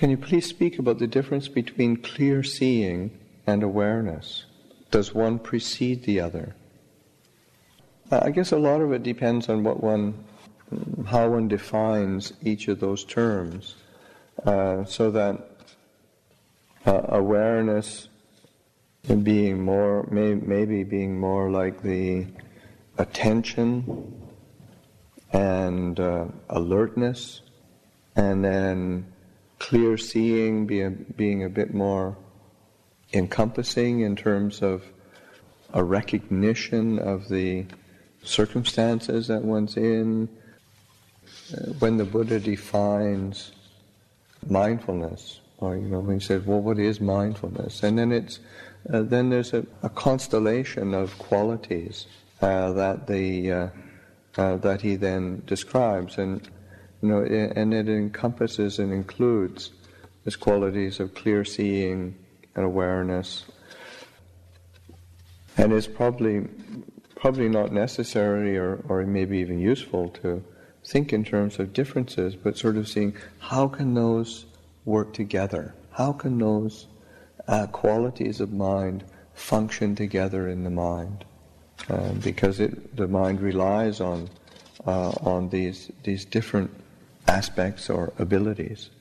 Can you please speak about the difference between clear seeing and awareness? Does one precede the other? I guess a lot of it depends on how one defines each of those terms, so that awareness being more, maybe being more like the attention and alertness, and then clear seeing being a bit more encompassing in terms of a recognition of the circumstances that one's in. When the Buddha defines mindfulness, or when he says, well, what is mindfulness? And then then there's a constellation of qualities that he then describes, and and it encompasses and includes these qualities of clear seeing and awareness. And it's probably not necessary or maybe even useful to think in terms of differences, but sort of seeing how can those work together? How can those qualities of mind function together in the mind? Because the mind relies on these different aspects or abilities.